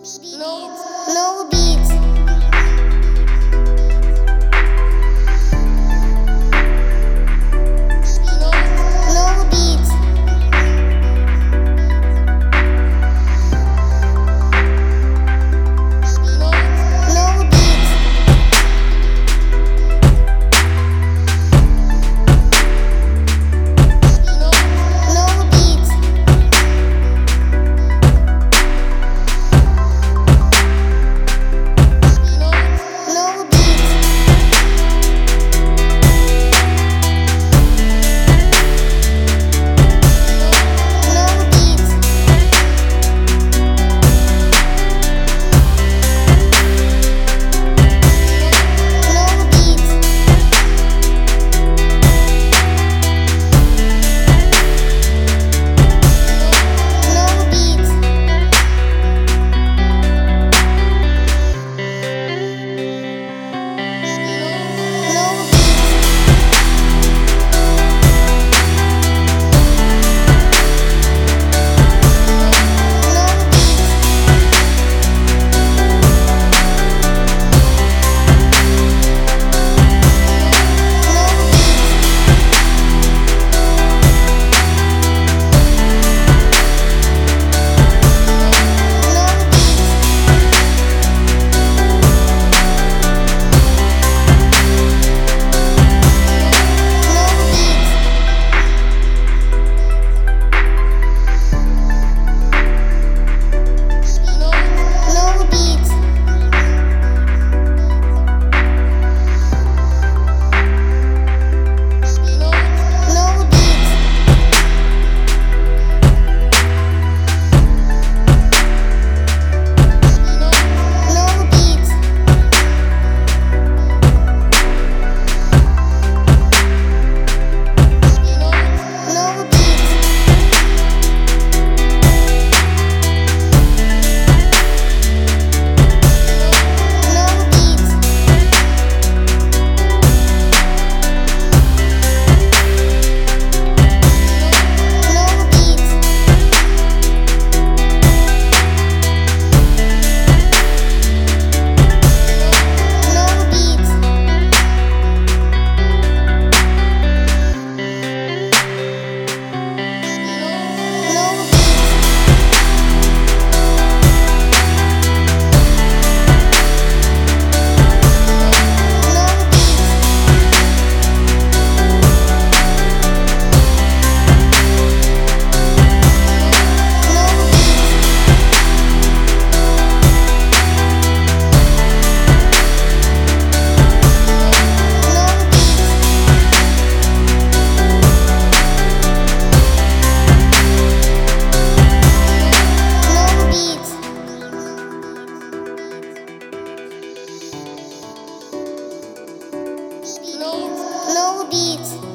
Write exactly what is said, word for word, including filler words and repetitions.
No, no beats. No, no beats. No, no beats. No, no beats. No, no beats. No beats. No beats. No beats. No beats. No beats. No beats. No beats. No beats. No, no beats. No, no beats. No, no beats. No, no beats. No beats. No beats. No beats. No beats. No beats. No beats. No beats. No beats. No, no beats.